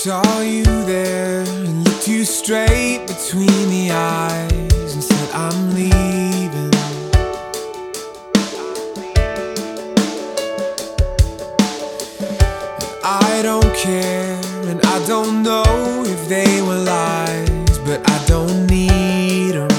saw you there and looked you straight between the eyes and said, I'm leaving. I don't care and I don't know if they were lies, but I don't need them.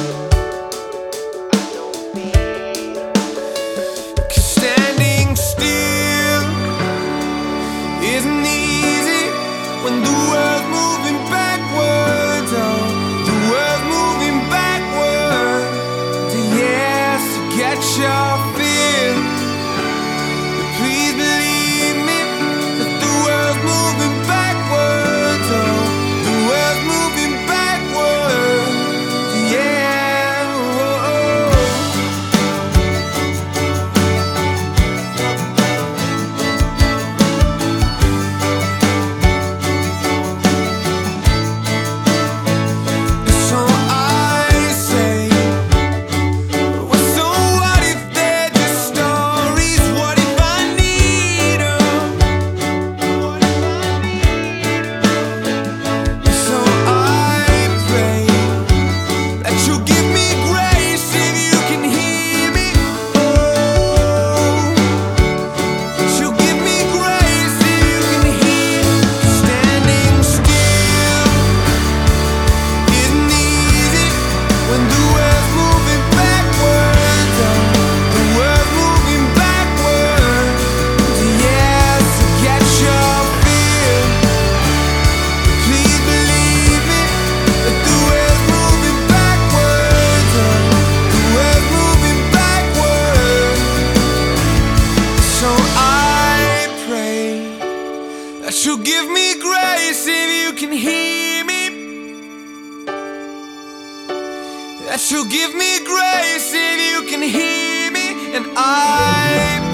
Standing still isn't easy when the world's moving backwards. Oh, the world's moving backwards. Yes, to get your feel. But please believe me that the world's moving backwards. Oh, the world's moving backwards. Yeah. Oh, oh. So I say, well, so what if they're just stories? What if I need 'em? So I pray that you'll give me grace if you can hear me. Oh, that you'll give me grace if you can hear. Standing still isn't easy when the world's moving backwards. Oh, the world's moving backwards. Yes, to get your feel. Please believe me that the world's moving backwards. Oh, the world's moving backwards. So I pray that you'll give me grace if you can hear me. That you'll give me grace if you can hear me. And I